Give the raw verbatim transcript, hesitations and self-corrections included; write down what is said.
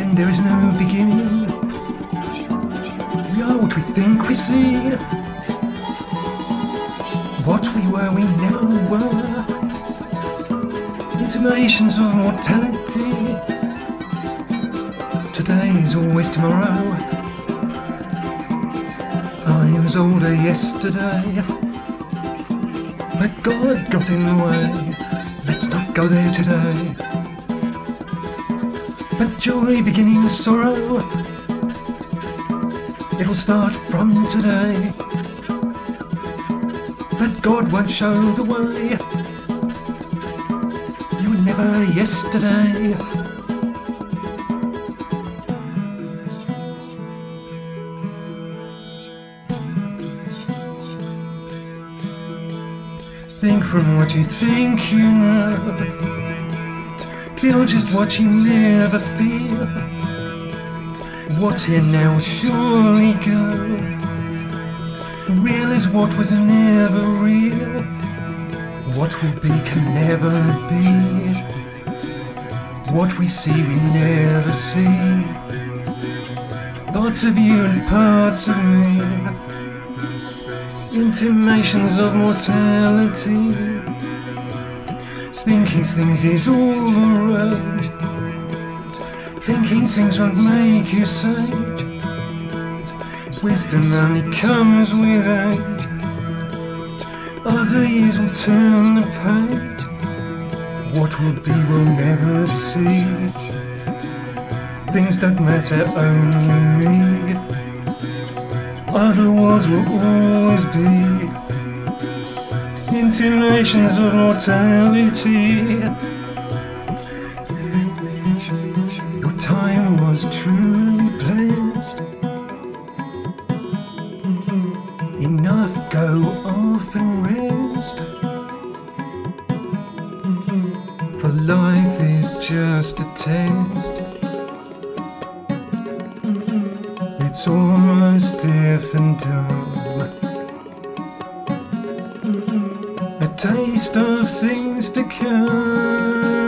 when there is no beginning. We are what we think we see. What we were, we never were. Intimations of mortality. Today is always tomorrow. I was older yesterday, but God got in the way. Let's not go there today. But joy beginning with sorrow, it will start from today. But God won't show the way. You were never yesterday. Think from what you think you know. Feel just what you never feel. What's here now will surely go. Real is what was never real. What will be can never be. What we see we never see. Parts of you and parts of me. Intimations of mortality. Thinking things is all the rage. Thinking things won't make you sage. Wisdom only comes with age. Other years will turn the page. What will be we'll never see. Things don't matter, only me. Other worlds will always be. Intimations of mortality. Your time was truly blessed. Enough, go off and rest. For life is just a test. It's almost deaf and dumb. A taste of things to come.